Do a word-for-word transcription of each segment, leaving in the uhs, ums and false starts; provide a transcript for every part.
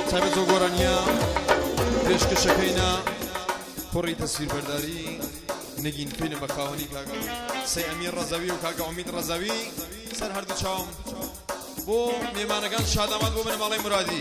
تایبەت و گۆرانیا پێشکەشەکەینا کوڕی تەسویر بەرداری نگین فیلم بە خاوەنی کاگا سەی ئەمیر ڕەزەوی و کاگا ئومید ڕەزەوی سەر هەردوو چاوم بۆ میێمانەکان شادامات بۆ بنەماڵەی مرادی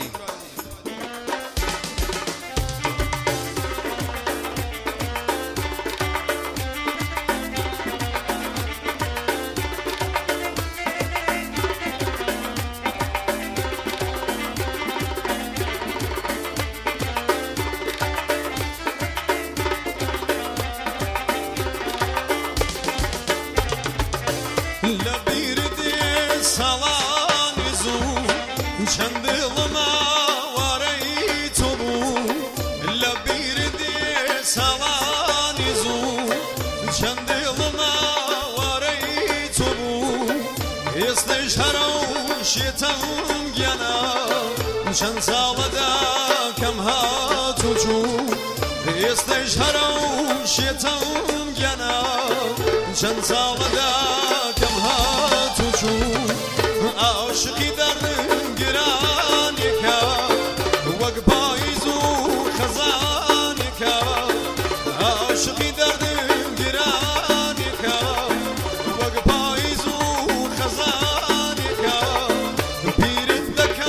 چند ساڵە دا کەم هاتوو چوو ئێستەش هەرە و شێتم گیانە چەند ساڵە دا کەم هاتوو چوو عاشقی دەرگرانێکە وەک پاییز و خەزانێکە عاشقی دەرگرانێکە وەک پاییز و خەزانێکە پیرت دەکا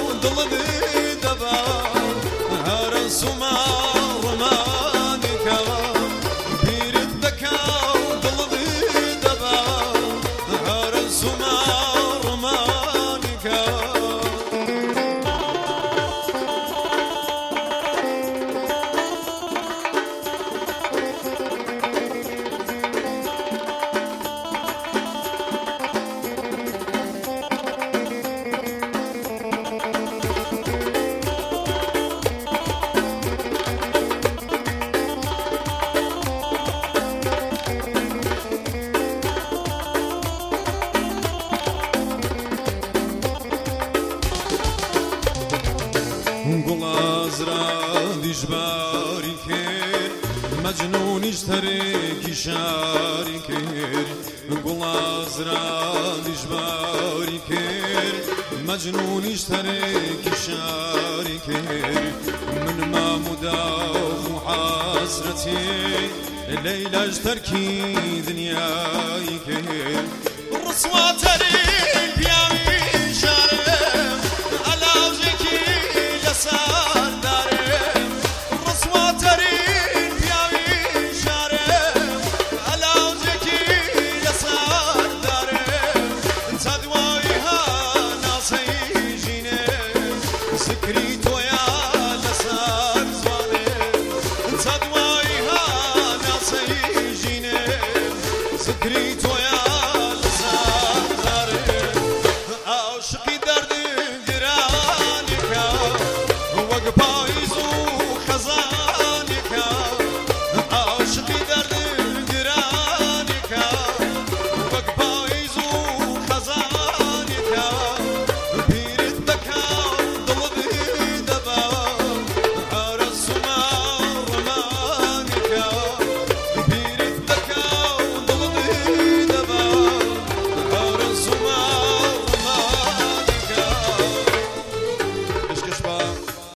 دیجباری کرد مجنونیش ترکی شاری کرد گلاز را دیجباری کرد مجنونیش ترکی شاری کرد من مامودا و حسرتی لیلاش ترکی دنیایی کرد رسوا ترین پیامی شارم علاوزکی لسان سكري تويا